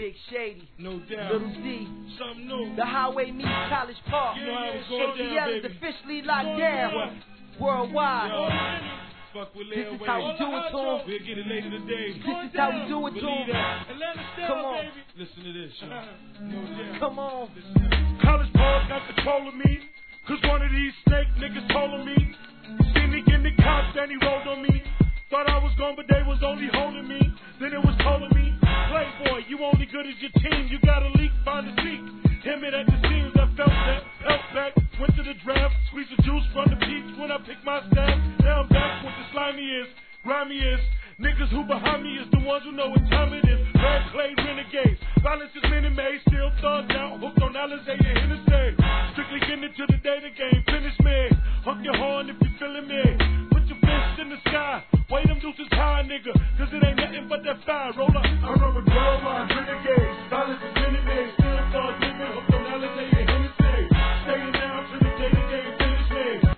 Big Shady, no doubt. Little D, something new. The highway meets College Park. You know how it's going down, ATL is baby. officially locked down. Worldwide. Yo, fuck with This is how we do it to him. We'll get it later today. This is how we do it to him. Come on. Listen to this, yo. No doubt. Come on. College Park got control of me. Cause one of these snake niggas told on me. Seen me in the cops and he rolled on me. Thought I was gone, but they was only holding me. Then it was told me, Playboy, you only good as your team. You got a leak, find a seat. Him it at the seams, I felt back. Went to the draft, squeezed the juice from the peach when I picked my staff. Now I'm back with the slimiest, grimiest. Niggas who behind me is the ones who know what time it is. Red clay renegades, violence is Minute Maid. Still thugged out, hooked on Alizé and Hennessy. Strictly getting into the data game, finish me. Hunk your horn if you feeling me. Put your fist in the sky, weigh them deuces high, nigga. Cause it ain't nothing but that fire. Roll up, I roll